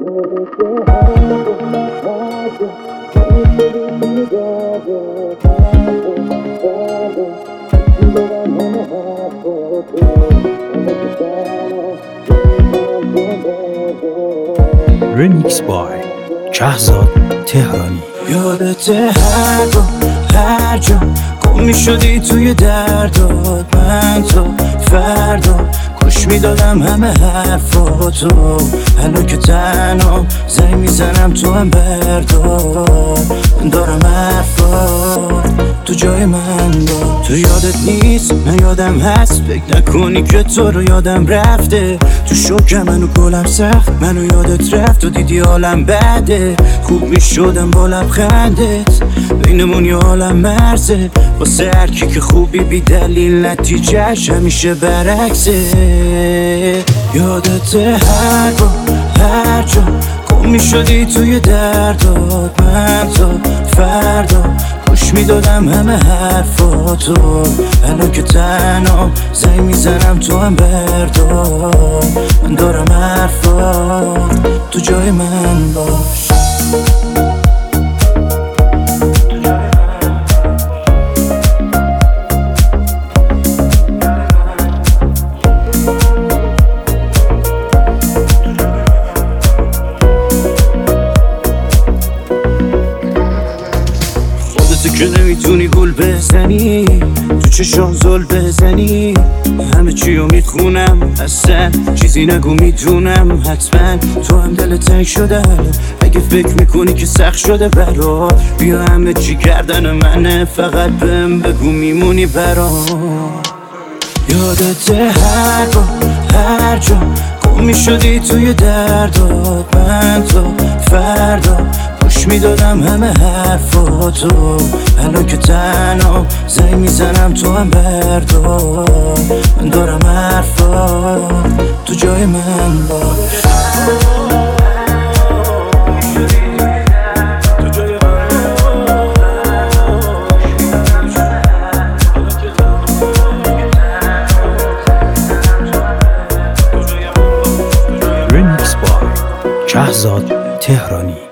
Remix by شهزاد تهرانی. یادته هر جا گم میشدی توی دردات، من تو فردا گوش میدادم همه حرفاتو. الان که تنها زنگ میزنم تو هم بردار، من دارم حرفات تو جای من دار. تو یادت نیست من یادم هست، فکر نکنی که تو رو یادم رفته. تو شوکم منو گلم سخت، منو یادت رفت و دیدی حالم بده. خوب میشدم با لبخندت، بینمون یه عالم مرزه. واسه هر کی که خوبی بی دلیل نتیجهش همیشه برعکسه. یادته هر جا گم میشدی توی دردات، من تا فردا گوش میدادم همه حرفاتو. الان که تنها زنگ میزنم تو هم بردار، من دارم حرفات تو جای من باش. که نمیتونی گل بزنی، تو چشام زل بزنی. همه چیو میخونم، اصلا چیزی نگو میدونم. حتما تو هم دل تنگ شده، اگه فکر میکنی که سخت شده برات، بیا همه چی کردن منه، فقط بهم بگو میمونی برام. یادته هر جا گم میشدی توی دردات، من تا فردا گوش میدادم همه حرفاتو. الان که تنها زنگ میزنم تو هم بردار، من دارم حرفات تو جای من باش. Remix by شهزاد تهرانی.